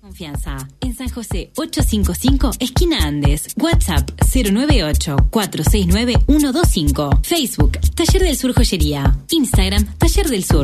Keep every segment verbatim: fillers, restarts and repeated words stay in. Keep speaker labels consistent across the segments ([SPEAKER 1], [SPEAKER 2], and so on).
[SPEAKER 1] Confianza. En San José ochocientos cincuenta y cinco, esquina Andes. WhatsApp cero nueve ocho, cuatro seis nueve, uno dos cinco. Facebook, Taller del Sur Joyería. Instagram, Taller del Sur.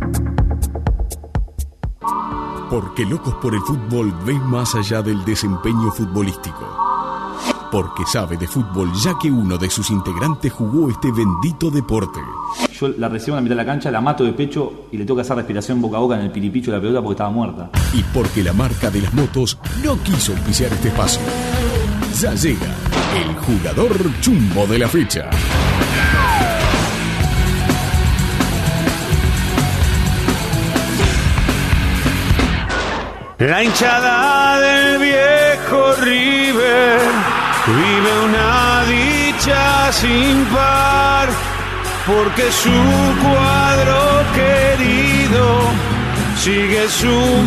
[SPEAKER 2] Porque Locos por el Fútbol ve más allá del desempeño futbolístico. Porque sabe de fútbol, ya que uno de sus integrantes jugó este bendito deporte.
[SPEAKER 3] Yo la recibo en la mitad de la cancha, la mato de pecho y le tengo que hacer respiración boca a boca en el piripicho de la pelota porque estaba muerta.
[SPEAKER 2] Y porque la marca de las motos no quiso auspiciar este espacio. Ya llega el jugador chumbo de la fecha.
[SPEAKER 4] La hinchada del viejo River vive una dicha sin par, porque su cuadro querido sigue su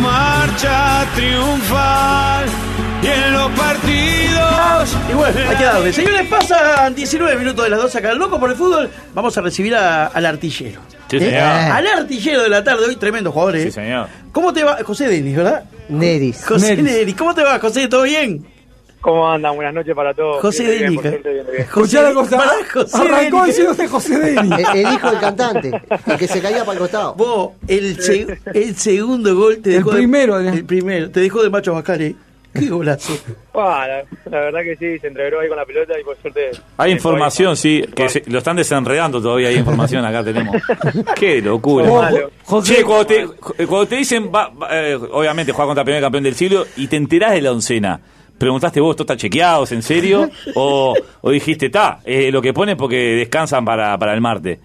[SPEAKER 4] marcha triunfal. Y en los partidos...
[SPEAKER 5] Y bueno, hay que darle. Señores, pasan diecinueve minutos de las dos acá en Loco por el Fútbol. Vamos a recibir a, al artillero.
[SPEAKER 3] Sí, señor.
[SPEAKER 5] ¿Eh? Al artillero de la tarde hoy, tremendo jugador, ¿eh?
[SPEAKER 3] Sí, señor.
[SPEAKER 5] ¿Cómo te va? José Denis, ¿verdad?
[SPEAKER 6] Neris.
[SPEAKER 5] José
[SPEAKER 6] Neris.
[SPEAKER 5] Neris. ¿Cómo te va, José? ¿Todo bien?
[SPEAKER 7] ¿Cómo andan? Buenas noches para todos.
[SPEAKER 5] José
[SPEAKER 7] Bien, bien,
[SPEAKER 5] Denis.
[SPEAKER 7] por suerte, bien, bien.
[SPEAKER 5] José
[SPEAKER 8] Escuchá la cosa.
[SPEAKER 5] Pará, José
[SPEAKER 8] Arrancó
[SPEAKER 5] Denis.
[SPEAKER 8] diciéndose José Denis.
[SPEAKER 6] El, el hijo del cantante, el que se caía para el costado.
[SPEAKER 5] Vos, el, se- el segundo gol te
[SPEAKER 8] El
[SPEAKER 5] dejó... de-
[SPEAKER 8] primero, ¿eh?
[SPEAKER 5] el primero. Te dejó de macho Bascal, ¿eh? Qué golazo.
[SPEAKER 7] Ah, la, la verdad que sí, se entreveró ahí con la pelota y por suerte...
[SPEAKER 3] Hay
[SPEAKER 7] eh,
[SPEAKER 3] información,
[SPEAKER 7] todavía-
[SPEAKER 3] sí, que se- lo están desenredando todavía, hay información acá tenemos. Qué locura.
[SPEAKER 7] Somos malos.
[SPEAKER 8] José,
[SPEAKER 3] Che, cuando te, cuando te dicen, va, va, eh, obviamente juega contra el primer campeón del siglo y te enterás de la oncena, ¿preguntaste vos, esto está chequeado, es en serio? ¿O, o dijiste, está, eh, lo que ponen porque descansan para, para el martes?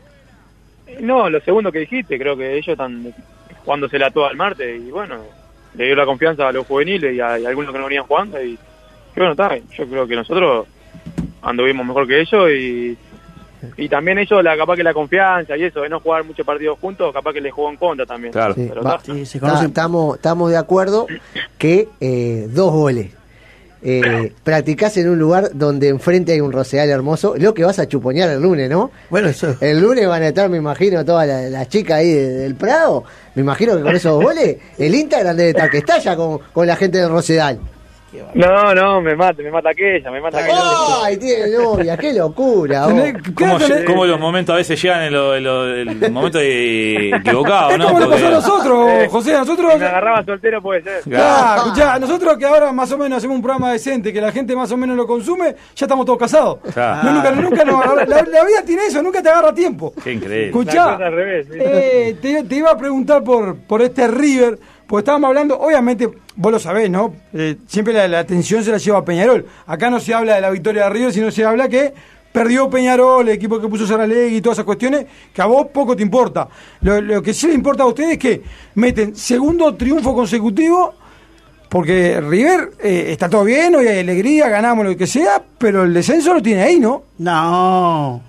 [SPEAKER 7] No, lo segundo que dijiste, creo que ellos están jugándosela toda el martes y bueno, le dio la confianza a los juveniles y a, y a algunos que no venían jugando y, y bueno, está, yo creo que nosotros anduvimos mejor que ellos y, y también ellos, la, capaz que la confianza y eso, de no jugar muchos partidos juntos, capaz que les jugó en contra también.
[SPEAKER 3] Claro.
[SPEAKER 6] Sí.
[SPEAKER 7] Pero
[SPEAKER 6] Va,
[SPEAKER 7] está.
[SPEAKER 5] Sí, se
[SPEAKER 6] Ta-
[SPEAKER 5] conocen.
[SPEAKER 6] Estamos estamos de acuerdo que eh, dos goles. Eh, practicás en un lugar donde enfrente hay un Rosedal hermoso, lo que vas a chuponear el lunes, ¿no?
[SPEAKER 5] Bueno, eso...
[SPEAKER 6] El lunes van a estar, me imagino, todas las las chicas ahí de- del Prado. Me imagino que con esos goles, el Instagram debe estar que estalla con, con la gente del Rosedal.
[SPEAKER 7] No, no, me mata, me mata aquella, me mata aquella.
[SPEAKER 6] ¡Ay, tiene novia! ¡Qué locura! vos.
[SPEAKER 8] tenés- ¿qué
[SPEAKER 3] ¿Cómo,
[SPEAKER 8] edad tenés?
[SPEAKER 3] cómo los momentos a veces llegan en lo- en lo- el momento de equivocado,
[SPEAKER 8] Es
[SPEAKER 3] ¿no?
[SPEAKER 8] como le pasó a
[SPEAKER 3] Porque-
[SPEAKER 8] nosotros,
[SPEAKER 7] Eh,
[SPEAKER 8] José. A nosotros.
[SPEAKER 7] Si me agarraba soltero puede ser.
[SPEAKER 8] Ah, escuchá, nosotros que ahora más o menos hacemos un programa decente, que la gente más o menos lo consume, ya estamos todos casados.
[SPEAKER 3] Claro.
[SPEAKER 8] No, nunca, nunca nos agarra- la, la vida tiene eso, nunca te agarra tiempo.
[SPEAKER 3] Qué increíble.
[SPEAKER 7] Una
[SPEAKER 8] Escuchá,
[SPEAKER 7] cosa al revés, ¿sí?
[SPEAKER 8] eh, te, te iba a preguntar por, por este River, porque estábamos hablando, obviamente, vos lo sabés, ¿no? Eh, siempre la, la atención se la lleva a Peñarol. Acá no se habla de la victoria de River, sino se habla que perdió Peñarol, el equipo que puso Saralegui y todas esas cuestiones, que a vos poco te importa. Lo, lo que sí le importa a ustedes es que meten segundo triunfo consecutivo, porque River eh, está todo bien, hoy hay alegría, ganamos lo que sea, pero el descenso lo tiene ahí, ¿no?
[SPEAKER 5] No.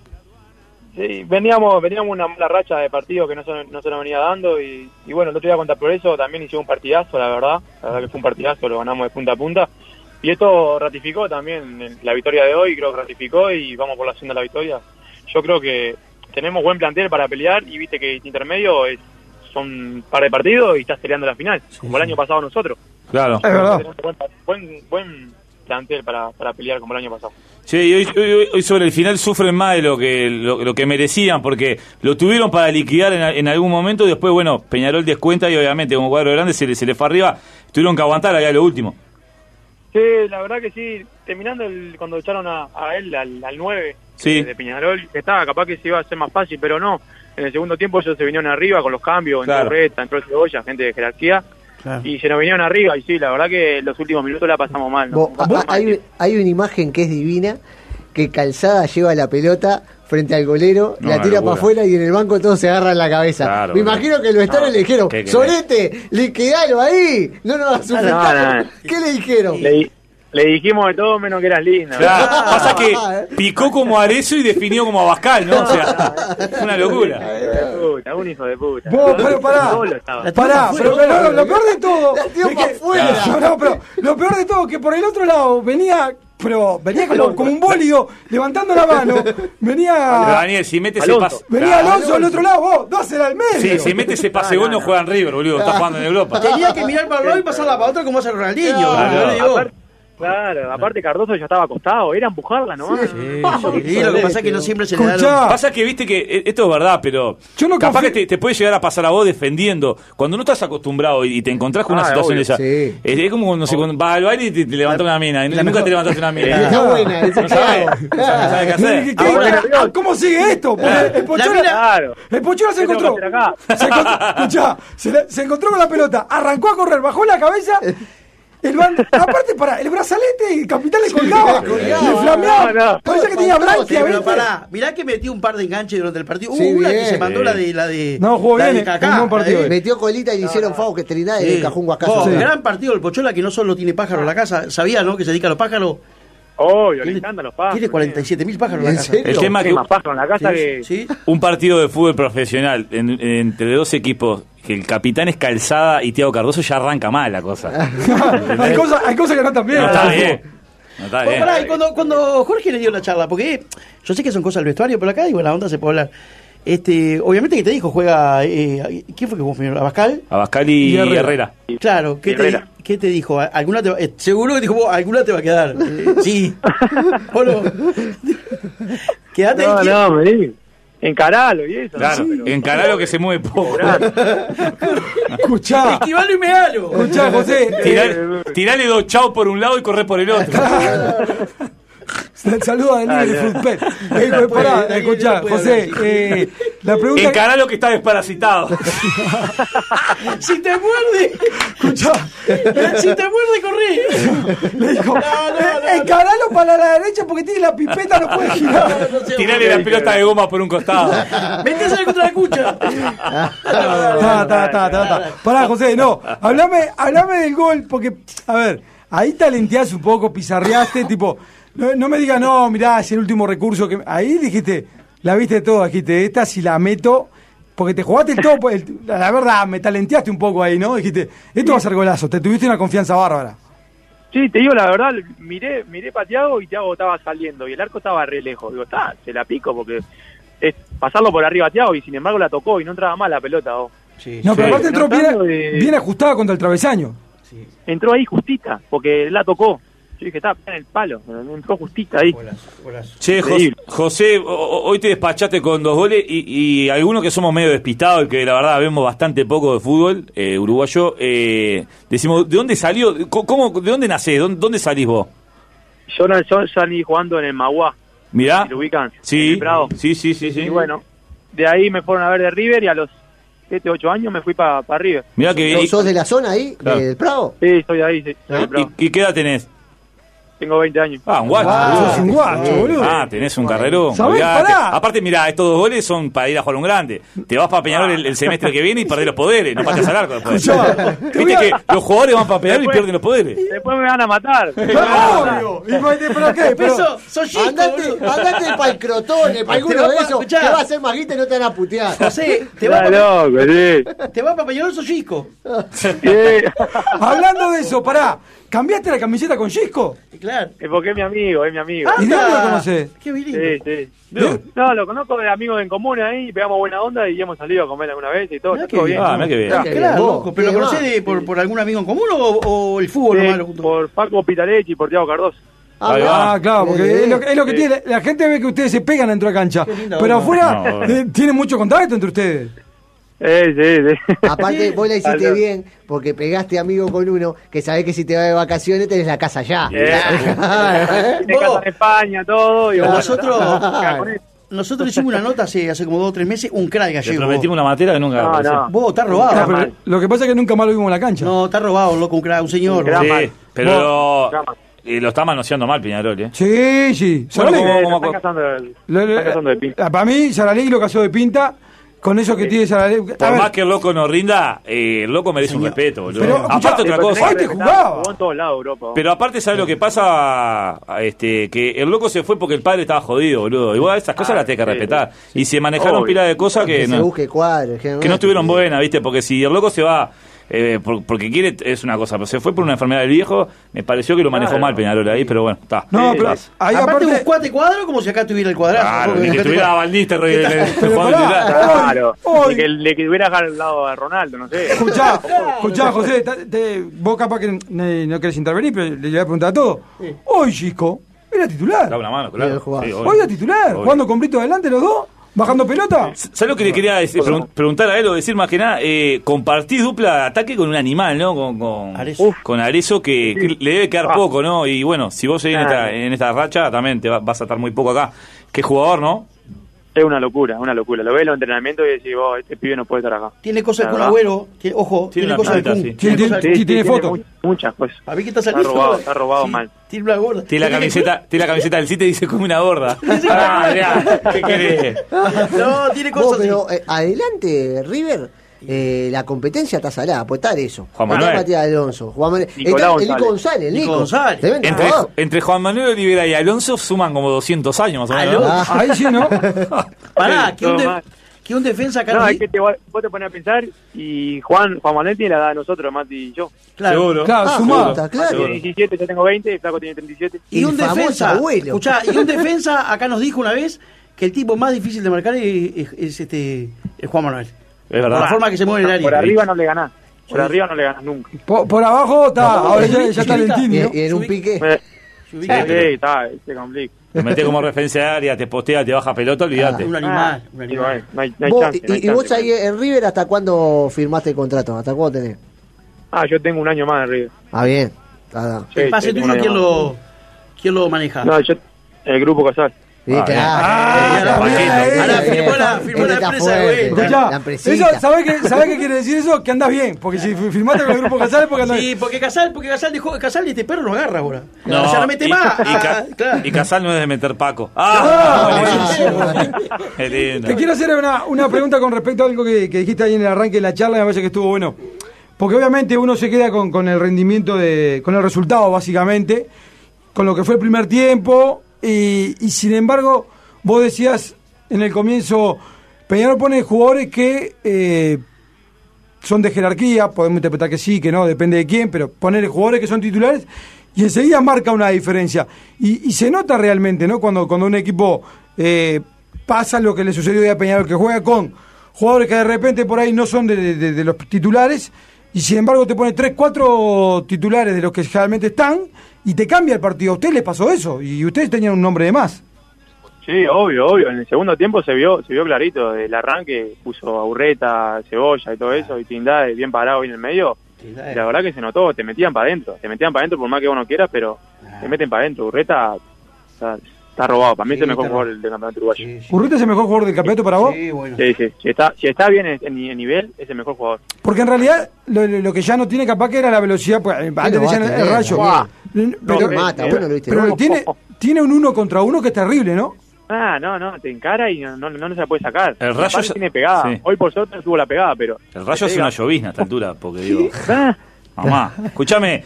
[SPEAKER 7] Sí, veníamos, veníamos una mala racha de partidos que no se, no se nos venía dando y, y bueno, el otro día contra Progreso también hicimos un partidazo, la verdad, la verdad que fue un partidazo, lo ganamos de punta a punta y esto ratificó también la victoria de hoy, creo que ratificó y vamos por la segunda de la victoria. Yo creo que tenemos buen plantel para pelear y viste que intermedio es, son un par de partidos y estás peleando la final, como el año pasado nosotros.
[SPEAKER 3] Claro.
[SPEAKER 8] Es verdad.
[SPEAKER 7] Tenemos buen, buen, buen plantel para, para pelear como el año pasado.
[SPEAKER 3] Sí, y hoy, hoy- hoy sobre el final sufren más de lo que lo, lo que merecían, porque lo tuvieron para liquidar en, en algún momento y después, bueno, Peñarol descuenta y obviamente como cuadro grande se le, se le fue arriba, tuvieron que aguantar allá lo último.
[SPEAKER 7] Sí, la verdad que sí, terminando el, cuando echaron a, a él, al, al nueve
[SPEAKER 3] Sí.
[SPEAKER 7] de, de Peñarol, estaba capaz que se iba a hacer más fácil, pero no. En el segundo tiempo ellos se vinieron arriba con los cambios,
[SPEAKER 3] Claro.
[SPEAKER 7] entró Reta, entró Cebolla, gente de jerarquía,
[SPEAKER 5] Claro.
[SPEAKER 7] y se nos vinieron arriba, y sí, la verdad que los últimos minutos la pasamos mal. ¿no?
[SPEAKER 6] Vos,
[SPEAKER 7] Pasamos
[SPEAKER 6] a- hay,
[SPEAKER 7] mal.
[SPEAKER 6] hay una imagen que es divina, que Calzada lleva la pelota frente al golero,
[SPEAKER 3] No,
[SPEAKER 6] la
[SPEAKER 3] una
[SPEAKER 6] tira
[SPEAKER 3] locura.
[SPEAKER 6] para afuera y en el banco todos se agarran la cabeza.
[SPEAKER 3] Claro,
[SPEAKER 6] Me
[SPEAKER 3] boludo.
[SPEAKER 6] imagino que lo estaban
[SPEAKER 3] No,
[SPEAKER 6] y le dijeron,
[SPEAKER 3] ¿qué querés?
[SPEAKER 6] Sorete, liquidalo ahí, no nos hagas un
[SPEAKER 7] No, no, no.
[SPEAKER 6] ¿Qué le dijeron?
[SPEAKER 7] Le, le dijimos de todo menos que eras linda.
[SPEAKER 3] Claro, pasa que
[SPEAKER 6] Ah,
[SPEAKER 3] picó como Arezzo y definió como Abascal, ¿no? O sea, es una locura.
[SPEAKER 7] Hijo de puta, un hijo de puta.
[SPEAKER 8] Vos, pero pará.
[SPEAKER 7] Solo estaba.
[SPEAKER 5] La tiró
[SPEAKER 8] Pará,
[SPEAKER 5] pa'
[SPEAKER 8] pero,
[SPEAKER 5] afuera.
[SPEAKER 8] pero lo, lo peor de todo.
[SPEAKER 6] La tiró
[SPEAKER 8] es
[SPEAKER 6] pa'
[SPEAKER 8] que-
[SPEAKER 6] afuera.
[SPEAKER 8] No, no, pero lo peor de todo es que por el otro lado venía pero venía como, como un bólido, levantando la mano. Venía.
[SPEAKER 3] Pero Daniel, si mete ese pase.
[SPEAKER 8] Venía Alonso al otro lado, vos, dásela al medio.
[SPEAKER 3] Sí, si mete ese pase gol no juega en River, boludo. Está jugando en Europa.
[SPEAKER 5] Tenía que mirar para el lado y pasarla para otro como hace Ronaldinho.
[SPEAKER 7] Claro, aparte, claro, aparte Cardoso ya estaba acostado, era empujarla nomás.
[SPEAKER 5] Sí, sí, sí, lo que pasa es que no siempre se le da. Lo...
[SPEAKER 3] Pasa que viste que esto es verdad, pero
[SPEAKER 8] yo no
[SPEAKER 3] capaz
[SPEAKER 8] confío...
[SPEAKER 3] que te, te puede llegar a pasar a vos defendiendo. Cuando no estás acostumbrado y te encontrás con una ah, situación obvio, esa, sí. es, es como no sé, cuando vas al baile y te, te levantás una mina. Y nunca mejor... te levantaste una mina.
[SPEAKER 6] Está buena,
[SPEAKER 3] no sabes, no sabes qué hacer.
[SPEAKER 8] ¿Qué, Ahora, qué, ¿Cómo sigue esto? El Pochola, claro. el Pochola se encontró. Se encontró, escuchá, se, se encontró con la pelota, arrancó a correr, bajó la cabeza. El band... Aparte, para el brazalete, el capitán le colgaba, le flameaba. No, no. Parece que tenía branquia,
[SPEAKER 5] pero pará, mirá que metió un par de enganches durante el partido.
[SPEAKER 6] Sí,
[SPEAKER 5] Hubo una
[SPEAKER 6] bien,
[SPEAKER 5] que se mandó la de la de.
[SPEAKER 8] No, jugó bien, un buen partido.
[SPEAKER 6] Metió colita y le hicieron FAO que Trinidad y encajó un guacazo.
[SPEAKER 5] Oh, sí. Gran partido del Pochola que no solo tiene pájaros en la casa, sabía, ¿no? Que se dedica a los pájaros.
[SPEAKER 7] Obvio, le encantan los pájaros.
[SPEAKER 5] Tiene cuarenta y siete mil pájaros en la casa.
[SPEAKER 3] El tema que
[SPEAKER 7] más pájaros en la casa
[SPEAKER 5] sí,
[SPEAKER 7] que
[SPEAKER 5] ¿sí?
[SPEAKER 3] Un partido de fútbol profesional en, entre dos equipos que el capitán es Calzada y Thiago Cardoso ya arranca mal la cosa.
[SPEAKER 8] hay cosas hay cosas que no están bien.
[SPEAKER 3] No está bien. No está bien.
[SPEAKER 5] Pará, y cuando, cuando Jorge le dio la charla, porque yo sé que son cosas del vestuario, pero acá digo, la onda se puede hablar. Este, obviamente que te dijo, juega eh, ¿quién fue que jugó primero? ¿Abascal?
[SPEAKER 3] Abascal y, y Herrera. Herrera.
[SPEAKER 5] Claro, ¿qué te, ¿qué te dijo? ¿Alguna te va, eh, seguro que dijo, alguna te va a quedar. Eh, sí. ¿O no? Quédate
[SPEAKER 7] no,
[SPEAKER 5] ahí.
[SPEAKER 7] No, no, vení. Encaralo y eso.
[SPEAKER 3] Claro,
[SPEAKER 7] sí,
[SPEAKER 3] encaralo que se mueve poco.
[SPEAKER 8] Escuchá.
[SPEAKER 5] Esquivalo y mealo.
[SPEAKER 8] Escuchá, José.
[SPEAKER 3] Tirale, tirale dos chau por un lado y corre por el otro.
[SPEAKER 8] Saludos a Daniel de Foodpet. Eh, pará, escuchá, José. Eh, la pregunta.
[SPEAKER 3] Encaralo que está desparasitado.
[SPEAKER 5] Si te muerde.
[SPEAKER 8] Escuchá.
[SPEAKER 5] Si te muerde, corrí.
[SPEAKER 8] Le dijo, no, no, no, encaralo no. para la derecha porque tiene la pipeta, no puede girar.
[SPEAKER 5] No, no
[SPEAKER 3] tirale la pelota de goma por un costado.
[SPEAKER 5] Métese contra la cucha.
[SPEAKER 8] Ta, ta, ta, ta, ta. Pará, José, no. Hablame, hablame del gol, porque, a ver, ahí talenteás un poco, pizarreaste, tipo. No, no me digas, no, mirá, es el último recurso. que Ahí dijiste, la viste todo, dijiste, esta si la meto, porque te jugaste el todo, el, la verdad, me talenteaste un poco ahí, ¿no? Dijiste, esto va a ser golazo, te tuviste una confianza bárbara.
[SPEAKER 7] Sí, te digo la verdad, miré miré para Thiago y Thiago estaba saliendo y el arco estaba re lejos. Digo, está, se la pico porque es pasarlo por arriba a Thiago y sin embargo la tocó y no entraba mal la pelota. Oh.
[SPEAKER 5] Sí,
[SPEAKER 8] no,
[SPEAKER 5] sí.
[SPEAKER 8] pero aparte entró bien,
[SPEAKER 7] de...
[SPEAKER 8] bien ajustada contra el travesaño.
[SPEAKER 7] Sí. Entró ahí justita, porque la tocó. Yo dije, estaba en el palo, entró justita ahí.
[SPEAKER 5] Golazo, golazo.
[SPEAKER 3] Che, José, José, hoy te despachaste con dos goles y, y algunos que somos medio despistados, que la verdad vemos bastante poco de fútbol eh, uruguayo, eh, decimos, ¿de dónde salió? ¿Cómo, ¿De dónde nacés? ¿Dónde, dónde salís vos?
[SPEAKER 7] Yo, yo salí jugando en el Maguá.
[SPEAKER 3] Mirá.
[SPEAKER 7] ¿Lo ubican?
[SPEAKER 3] Sí,
[SPEAKER 7] en el Prado.
[SPEAKER 3] sí, sí, sí, sí.
[SPEAKER 7] Y bueno, de ahí me fueron a ver de River y a los siete, ocho años me fui para pa River.
[SPEAKER 3] Mirá que bien.
[SPEAKER 6] ¿Sos de la zona ahí, claro. del Prado?
[SPEAKER 7] Sí, estoy de ahí, sí, soy del Prado.
[SPEAKER 3] ¿Y, ¿Y qué edad tenés?
[SPEAKER 7] Tengo veinte años.
[SPEAKER 3] Ah, un guacho.
[SPEAKER 8] Ah, sos un guacho, boludo.
[SPEAKER 3] Ah, tenés un carrerón.
[SPEAKER 8] ¿Sabés? Pará.
[SPEAKER 3] Aparte, mirá, estos dos goles son para ir a jugar un grande. Te vas para Peñarol el, el semestre que viene y perdés los poderes. No pateas al arco después. Viste que los jugadores van para Peñarol y pierden los poderes.
[SPEAKER 7] Después me van a matar.
[SPEAKER 8] Obvio. ¿Pero qué?
[SPEAKER 5] Pero sos chico,
[SPEAKER 6] andate, andate para el Crotone, para alguno de esos. Te va a hacer más guita y no te van a putear.
[SPEAKER 5] José, te vas
[SPEAKER 7] para loco, sí.
[SPEAKER 5] Te vas para Peñarol, sos chico.
[SPEAKER 7] Sí.
[SPEAKER 8] Hablando de eso, pará. ¿Cambiaste la camiseta con Gisco?
[SPEAKER 5] Claro.
[SPEAKER 7] Es porque es mi amigo, es mi amigo.
[SPEAKER 8] ¿Y de dónde lo conocés?
[SPEAKER 5] Qué lindo.
[SPEAKER 7] Sí, sí. No, lo conozco de amigos en común ahí, pegamos buena onda y hemos salido a comer alguna vez y todo.
[SPEAKER 5] Mirá
[SPEAKER 7] todo
[SPEAKER 5] que
[SPEAKER 7] bien.
[SPEAKER 3] Ah, mirá que bien.
[SPEAKER 5] Claro, claro, loco. ¿Pero lo conocés de, por, por algún amigo en común o, o el fútbol
[SPEAKER 7] Sí,
[SPEAKER 5] nomás? Lo junto?
[SPEAKER 7] por Paco Pitalecci y por Thiago Cardoso.
[SPEAKER 8] Ah, claro, porque
[SPEAKER 6] eh,
[SPEAKER 8] es lo, es lo que
[SPEAKER 7] sí.
[SPEAKER 8] tiene. La gente ve que ustedes se pegan dentro de la cancha.
[SPEAKER 5] linda
[SPEAKER 8] Pero
[SPEAKER 5] onda.
[SPEAKER 8] afuera
[SPEAKER 3] No,
[SPEAKER 8] eh, tienen mucho contacto entre ustedes.
[SPEAKER 7] Eh, sí, sí.
[SPEAKER 6] Aparte, vos la hiciste
[SPEAKER 7] Aló.
[SPEAKER 6] bien porque pegaste amigo con uno que sabés que si te vas de vacaciones tenés la casa allá.
[SPEAKER 7] Eh, Tiene casa en España, todo. Y
[SPEAKER 5] Pero
[SPEAKER 7] bueno,
[SPEAKER 5] nosotros,
[SPEAKER 7] acá con eso.
[SPEAKER 5] nosotros hicimos una nota hace, hace como dos o tres meses, un crack
[SPEAKER 3] Le
[SPEAKER 5] gallego.
[SPEAKER 3] prometimos una materia que nunca
[SPEAKER 7] No,
[SPEAKER 3] apareció.
[SPEAKER 7] no.
[SPEAKER 5] Vos, estás robado.
[SPEAKER 8] Ah, pero
[SPEAKER 7] mal.
[SPEAKER 8] lo que pasa es que nunca más lo vimos en la cancha.
[SPEAKER 5] No, está robado, loco, un crack, un señor.
[SPEAKER 7] Gran
[SPEAKER 3] Sí,
[SPEAKER 7] mal.
[SPEAKER 3] pero lo,
[SPEAKER 7] Drama.
[SPEAKER 3] eh, lo está manoseando mal Peñarol, ¿eh?
[SPEAKER 8] Sí, sí.
[SPEAKER 3] Bueno,
[SPEAKER 8] Saraley-
[SPEAKER 3] ¿cómo-
[SPEAKER 7] Eh,
[SPEAKER 3] cómo-
[SPEAKER 7] lo están casando de-
[SPEAKER 8] lo-
[SPEAKER 7] lo
[SPEAKER 8] lo-
[SPEAKER 7] están casando de pinta.
[SPEAKER 8] Para mí, Saraley lo casó de pinta. Con eso que tiene Saraley. A
[SPEAKER 3] Por
[SPEAKER 8] ver,
[SPEAKER 3] más que el loco no rinda, eh, el loco merece un respeto, boludo.
[SPEAKER 8] Pero,
[SPEAKER 3] aparte
[SPEAKER 8] escuchá,
[SPEAKER 3] otra
[SPEAKER 8] pero
[SPEAKER 3] cosa.
[SPEAKER 8] hoy te jugaba.
[SPEAKER 7] Jugó en todos lados Europa.
[SPEAKER 3] Pero aparte, ¿sabes lo que pasa? Este, que el loco se fue porque el padre estaba jodido, boludo. Igual esas cosas
[SPEAKER 7] Ah,
[SPEAKER 3] las tenés que
[SPEAKER 7] sí,
[SPEAKER 3] respetar.
[SPEAKER 7] sí.
[SPEAKER 3] Y se manejaron
[SPEAKER 7] Obvio.
[SPEAKER 3] pila de cosas que
[SPEAKER 6] Que se
[SPEAKER 3] no,
[SPEAKER 6] busque cuadros.
[SPEAKER 3] que no estuvieron buenas, ¿viste? Porque si el loco se va eh, por, porque quiere es una cosa, pero se fue por una enfermedad del viejo, me pareció que lo manejó
[SPEAKER 7] Claro.
[SPEAKER 3] mal Peñarol ahí, pero bueno, está.
[SPEAKER 8] No,
[SPEAKER 7] Sí,
[SPEAKER 8] pero
[SPEAKER 3] Estás.
[SPEAKER 8] ahí
[SPEAKER 5] Aparte,
[SPEAKER 8] aparte.
[SPEAKER 5] buscate cuadro como si acá tuviera el cuadrado.
[SPEAKER 3] Claro,
[SPEAKER 5] Porque
[SPEAKER 3] ni que
[SPEAKER 5] buscate
[SPEAKER 3] tuviera a
[SPEAKER 5] cuadro.
[SPEAKER 3] Van Nistelrooy
[SPEAKER 5] ¿Qué
[SPEAKER 3] en el-
[SPEAKER 5] tal?
[SPEAKER 3] en el
[SPEAKER 8] Pero
[SPEAKER 3] jugador
[SPEAKER 8] pará,
[SPEAKER 3] titular.
[SPEAKER 7] Claro,
[SPEAKER 8] Hoy-
[SPEAKER 7] ni que le que hubiera al lado a Ronaldo, no sé.
[SPEAKER 8] Escuchá, escuchá, José, ta- te- vos capaz que ne- no querés intervenir, pero le voy a preguntar a todo. Hoy, Chisco, era titular.
[SPEAKER 3] Da una mano,
[SPEAKER 6] Sí,
[SPEAKER 3] claro.
[SPEAKER 6] jugaba.
[SPEAKER 3] Sí, obvio.
[SPEAKER 8] Hoy era titular,
[SPEAKER 3] Obvio.
[SPEAKER 8] jugando con Brito adelante los dos, bajando pelota.
[SPEAKER 3] ¿Sabes lo que le quería decir- pregun- preguntar a él o decir más que nada? Eh, compartís dupla de ataque con un animal, ¿no? Con, con
[SPEAKER 5] Arezzo.
[SPEAKER 3] Uf, con Arezzo que, que le debe quedar
[SPEAKER 7] Ah.
[SPEAKER 3] poco, ¿no? Y bueno, si vos seguís en esta,
[SPEAKER 7] Ah.
[SPEAKER 3] en esta racha, también te va- vas a estar muy poco acá. Qué jugador, ¿no?
[SPEAKER 7] Es una locura, una locura. Lo ves en los entrenamientos y decís, vos, este pibe no puede estar acá.
[SPEAKER 5] Tiene cosas
[SPEAKER 7] La
[SPEAKER 5] con
[SPEAKER 7] verdad.
[SPEAKER 5] Agüero. Tiene, ojo,
[SPEAKER 3] Tiene
[SPEAKER 5] tiene,
[SPEAKER 3] una
[SPEAKER 5] cosas de
[SPEAKER 3] pinta,
[SPEAKER 5] Kun.
[SPEAKER 3] sí.
[SPEAKER 5] Tiene
[SPEAKER 8] Sí,
[SPEAKER 5] cosas de
[SPEAKER 8] sí,
[SPEAKER 5] Kun.
[SPEAKER 8] tiene foto.
[SPEAKER 7] mu- muchas cosas.
[SPEAKER 5] A mí que está
[SPEAKER 7] Está
[SPEAKER 5] saliendo.
[SPEAKER 7] robado, está robado
[SPEAKER 5] Sí,
[SPEAKER 7] mal.
[SPEAKER 5] Tiene una gorda.
[SPEAKER 3] Tiene la camiseta, tiene la camiseta del City y dice come una gorda. Ah, mirá, ¿qué querés?
[SPEAKER 5] No, tiene
[SPEAKER 6] Vos,
[SPEAKER 5] cosas.
[SPEAKER 6] pero eh, adelante, River, eh, la competencia está salada, pues está eso.
[SPEAKER 3] Juan
[SPEAKER 6] Está
[SPEAKER 3] Manuel.
[SPEAKER 6] Matías Alonso, Juan Manuel.
[SPEAKER 7] Nicolás
[SPEAKER 6] Está el Nico
[SPEAKER 7] González.
[SPEAKER 6] González, el
[SPEAKER 5] Nico
[SPEAKER 6] Nico.
[SPEAKER 5] González.
[SPEAKER 6] Tremendo
[SPEAKER 3] Entre,
[SPEAKER 6] jugador.
[SPEAKER 3] entre Juan Manuel Olivera y Alonso suman como doscientos años más o menos. ¿no?
[SPEAKER 5] Alonso.
[SPEAKER 8] Ahí sí, ¿no?
[SPEAKER 5] Pará, que un,
[SPEAKER 7] Todo
[SPEAKER 5] de-
[SPEAKER 7] mal.
[SPEAKER 5] que un defensa acá
[SPEAKER 7] No,
[SPEAKER 5] nos
[SPEAKER 7] es
[SPEAKER 5] di-
[SPEAKER 7] que te, vos te pones a pensar y Juan Juan Manuel tiene la edad de nosotros, Mati y yo.
[SPEAKER 5] Claro.
[SPEAKER 3] Seguro.
[SPEAKER 8] Claro,
[SPEAKER 6] Ah,
[SPEAKER 8] sumado.
[SPEAKER 6] está
[SPEAKER 7] Mati
[SPEAKER 6] claro.
[SPEAKER 7] tiene diecisiete, yo tengo veinte, el flaco tiene treinta y siete.
[SPEAKER 5] Y
[SPEAKER 6] El
[SPEAKER 5] un
[SPEAKER 6] famoso
[SPEAKER 5] defensa,
[SPEAKER 6] abuelo.
[SPEAKER 5] escuchá, y un defensa acá nos dijo una vez que el tipo más difícil de marcar es, es- es este el Juan Manuel.
[SPEAKER 3] Es
[SPEAKER 5] Por la
[SPEAKER 3] verdad.
[SPEAKER 5] forma que se mueve en el área.
[SPEAKER 7] Por arriba no le ganás. Por
[SPEAKER 5] Sí.
[SPEAKER 7] arriba no le ganas nunca.
[SPEAKER 8] Por, por abajo está,
[SPEAKER 5] No,
[SPEAKER 8] ahora ya,
[SPEAKER 5] sí,
[SPEAKER 8] ya está
[SPEAKER 5] sí,
[SPEAKER 8] Lentini,
[SPEAKER 6] Y,
[SPEAKER 8] ¿no?
[SPEAKER 6] y en un
[SPEAKER 5] Subí-
[SPEAKER 6] pique.
[SPEAKER 7] Eh,
[SPEAKER 5] Se
[SPEAKER 7] Sí,
[SPEAKER 5] ubica-
[SPEAKER 7] sí, está, se complica.
[SPEAKER 3] Te metés como referencia área, te postea, te baja pelota, olvídate.
[SPEAKER 5] Un
[SPEAKER 7] Ah,
[SPEAKER 5] animal, un
[SPEAKER 7] sí, no hay,
[SPEAKER 5] animal.
[SPEAKER 7] no hay, no hay
[SPEAKER 6] Vos-
[SPEAKER 7] chance. no hay
[SPEAKER 6] y, y vos
[SPEAKER 7] chance.
[SPEAKER 6] ahí en River, ¿hasta cuándo firmaste el contrato? ¿Hasta cuándo tenés?
[SPEAKER 7] Ah, yo tengo un año más de River.
[SPEAKER 6] Ah, bien. Ah, no.
[SPEAKER 7] Sí,
[SPEAKER 5] El pase
[SPEAKER 7] sí, tengo
[SPEAKER 5] tuyo,
[SPEAKER 7] un año
[SPEAKER 5] ¿quién
[SPEAKER 7] más.
[SPEAKER 5] lo, ¿quién lo maneja?
[SPEAKER 7] No, yo, el grupo Casal.
[SPEAKER 6] Sí,
[SPEAKER 3] Ah,
[SPEAKER 6] claro.
[SPEAKER 8] Ah,
[SPEAKER 6] Bien,
[SPEAKER 8] la
[SPEAKER 6] bien,
[SPEAKER 8] bien,
[SPEAKER 6] bien,
[SPEAKER 5] ahora
[SPEAKER 6] bien.
[SPEAKER 5] firmó la- firmó
[SPEAKER 6] Este
[SPEAKER 5] la
[SPEAKER 6] está
[SPEAKER 5] empresa de
[SPEAKER 6] fuerte.
[SPEAKER 5] vuelta.
[SPEAKER 8] Escuchá,
[SPEAKER 6] La empresita.
[SPEAKER 8] eso, ¿sabés qué, ¿sabés qué quiere decir eso? Que andás bien, porque si fi- firmaste con el grupo Casales porque andás
[SPEAKER 5] Sí,
[SPEAKER 8] bien.
[SPEAKER 5] porque Casal, porque Casal dejó, Casal este perro no agarra ahora.
[SPEAKER 3] No,
[SPEAKER 5] o sea, no mete
[SPEAKER 3] y,
[SPEAKER 5] más.
[SPEAKER 3] Y, Ca-
[SPEAKER 5] Ah, claro.
[SPEAKER 3] y Casal no es de meter Paco. ¡Ah!
[SPEAKER 6] Ah,
[SPEAKER 3] Qué lindo.
[SPEAKER 8] Te quiero hacer una, una pregunta con respecto a algo que, que dijiste ahí en el arranque de la charla, me parece que estuvo bueno. Porque obviamente uno se queda con, con el rendimiento, de con el resultado básicamente, con lo que fue el primer tiempo, y, y sin embargo, vos decías en el comienzo, Peñarol pone jugadores que eh, son de jerarquía, podemos interpretar que sí, que no, depende de quién, pero poner jugadores que son titulares y enseguida marca una diferencia. Y, y se nota realmente, ¿no? Cuando, cuando un equipo eh, pasa lo que le sucedió hoy a Peñarol, que juega con jugadores que de repente por ahí no son de, de- de los titulares, y sin embargo te pone tres, cuatro titulares de los que generalmente están, y te cambia el partido. ¿A ustedes les pasó eso? Y ustedes tenían un nombre de más.
[SPEAKER 7] Sí, obvio, obvio. En el segundo tiempo se vio se vio clarito. El arranque puso a Urreta, Cebolla y todo eso, y Tindade bien parado ahí en el medio. Y la verdad que se notó, te metían para adentro. Te metían para adentro por más que uno quiera, pero te meten para adentro. Urreta está, está robado. Para mí
[SPEAKER 5] Sí,
[SPEAKER 7] es el mejor
[SPEAKER 5] está
[SPEAKER 7] jugador del campeonato uruguayo.
[SPEAKER 5] Sí, sí.
[SPEAKER 8] ¿Urrutia es el mejor jugador del campeonato para vos?
[SPEAKER 5] Sí, bueno.
[SPEAKER 7] Sí, sí. Si está, si está bien en, en nivel, es el mejor jugador.
[SPEAKER 8] Porque en realidad lo, lo- lo que ya no tiene capaz que era la velocidad, pues, antes
[SPEAKER 6] va a
[SPEAKER 8] decían el,
[SPEAKER 6] tener,
[SPEAKER 8] rayo.
[SPEAKER 6] Guau.
[SPEAKER 8] Pero,
[SPEAKER 6] Pero
[SPEAKER 7] No,
[SPEAKER 6] mata,
[SPEAKER 7] eh,
[SPEAKER 6] bueno, lo viste.
[SPEAKER 8] pero
[SPEAKER 6] ¿no?
[SPEAKER 8] tiene, tiene un uno contra uno que es terrible, ¿no?
[SPEAKER 7] Ah, no, no, te encara y no, no, no se la puede sacar.
[SPEAKER 3] El
[SPEAKER 7] Aparte
[SPEAKER 3] Rayo ya-
[SPEAKER 7] tiene pegada.
[SPEAKER 3] sí.
[SPEAKER 7] Hoy por suerte no tuvo la pegada, pero...
[SPEAKER 3] El Rayo es
[SPEAKER 7] Pega.
[SPEAKER 3] una llovizna a esta altura, porque digo...
[SPEAKER 7] Ah,
[SPEAKER 3] Mamá, escúchame,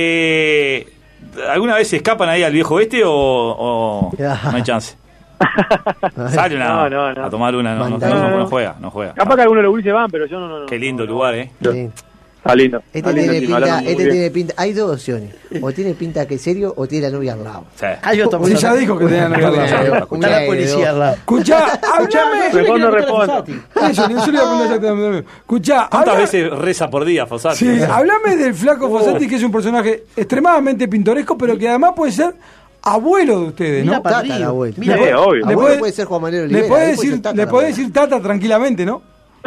[SPEAKER 3] eh, ¿alguna vez se escapan ahí al viejo este o, o no hay chance? Sale una,
[SPEAKER 7] No, no, no.
[SPEAKER 3] a tomar una, no, no,
[SPEAKER 6] Manda.
[SPEAKER 3] no, no, no juega, no juega.
[SPEAKER 7] Capaz que algunos de los gurises van, pero yo no... no, no
[SPEAKER 3] Qué lindo
[SPEAKER 7] no,
[SPEAKER 3] lugar, ¿eh?
[SPEAKER 6] Sí.
[SPEAKER 7] Está lindo.
[SPEAKER 6] Este
[SPEAKER 7] Está lindo,
[SPEAKER 6] tiene
[SPEAKER 7] sí,
[SPEAKER 6] pinta,
[SPEAKER 7] hablando muy
[SPEAKER 6] este
[SPEAKER 7] bien.
[SPEAKER 6] tiene pinta. Hay dos opciones. O tiene pinta que es serio o tiene la novia al lado.
[SPEAKER 3] Sí.
[SPEAKER 5] Ah, yo estamos
[SPEAKER 8] Sí, ya
[SPEAKER 5] hablando.
[SPEAKER 8] dijo que tenía novia al lado.
[SPEAKER 3] Escuchá,
[SPEAKER 5] Está la policía al lado.
[SPEAKER 8] Escuchá, háblame.
[SPEAKER 5] Yo le
[SPEAKER 7] Respondo,
[SPEAKER 5] quiero preguntar a
[SPEAKER 7] respondo.
[SPEAKER 5] Fossati.
[SPEAKER 8] Eso, yo le iba a preguntar exactamente lo mismo. Escuchá,
[SPEAKER 3] ¿Cuántas
[SPEAKER 8] habla-
[SPEAKER 3] veces reza por día, Fossati?
[SPEAKER 8] Sí, hablame del flaco Fossati, que es un personaje extremadamente pintoresco, pero que además puede ser abuelo de ustedes,
[SPEAKER 5] Mira
[SPEAKER 8] ¿no?
[SPEAKER 5] para
[SPEAKER 6] Tata,
[SPEAKER 5] arriba.
[SPEAKER 6] la abuela.
[SPEAKER 5] Mira,
[SPEAKER 7] Sí,
[SPEAKER 5] para-
[SPEAKER 7] obvio.
[SPEAKER 8] Le
[SPEAKER 6] Abuelo
[SPEAKER 8] puede-
[SPEAKER 6] puede ser Juan Manuel
[SPEAKER 8] Le
[SPEAKER 6] Olivera.
[SPEAKER 8] puede
[SPEAKER 6] ahí puede
[SPEAKER 8] decir,
[SPEAKER 6] ser Tata
[SPEAKER 8] le
[SPEAKER 6] la
[SPEAKER 8] puede
[SPEAKER 6] abuela.
[SPEAKER 8] decir Tata tranquilamente, ¿no?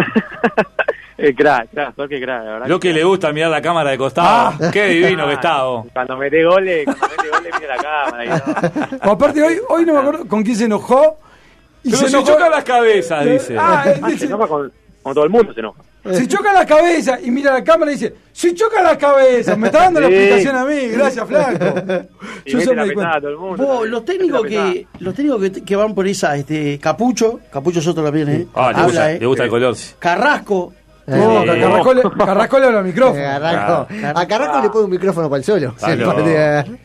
[SPEAKER 7] Es crack, crack, porque crack, la verdad.
[SPEAKER 3] Lo que le gusta mirar la cámara de costado.
[SPEAKER 8] Ah.
[SPEAKER 3] Qué divino que está, vos.
[SPEAKER 7] Cuando mete goles, cuando mete goles, mira la cámara. Y no.
[SPEAKER 8] O aparte, hoy, hoy no me acuerdo con quién se enojó. Y
[SPEAKER 3] Pero
[SPEAKER 8] se
[SPEAKER 3] se
[SPEAKER 8] enojó-
[SPEAKER 3] chocan las cabezas, dice.
[SPEAKER 8] Ah, él
[SPEAKER 7] Ah, se
[SPEAKER 8] dice,
[SPEAKER 7] enoja con, con todo el mundo, se enoja.
[SPEAKER 8] se choca la cabeza y mira la cámara y dice, se choca la cabeza. Me está dando la
[SPEAKER 7] Sí.
[SPEAKER 8] explicación a mí. Gracias, flaco.
[SPEAKER 7] Y
[SPEAKER 8] Yo
[SPEAKER 7] mete
[SPEAKER 8] solo
[SPEAKER 7] la
[SPEAKER 8] me di
[SPEAKER 7] pesada
[SPEAKER 8] cuenta.
[SPEAKER 7] a todo el mundo.
[SPEAKER 5] Vos, los técnicos
[SPEAKER 7] Mete la
[SPEAKER 5] que los técnicos que, que van por esa, este Capucho, Capucho es otro también, ¿eh?
[SPEAKER 3] Ah, le
[SPEAKER 5] Habla,
[SPEAKER 3] gusta,
[SPEAKER 5] ¿eh?
[SPEAKER 3] le gusta el color. sí.
[SPEAKER 5] Carrasco,
[SPEAKER 8] No,
[SPEAKER 6] Eh,
[SPEAKER 8] Carrasco le- Carrasco le habla al micrófono.
[SPEAKER 6] Eh, Carrasco.
[SPEAKER 5] Claro.
[SPEAKER 6] A Carrasco le pone un micrófono para el solo.
[SPEAKER 3] Claro.
[SPEAKER 6] Se puede-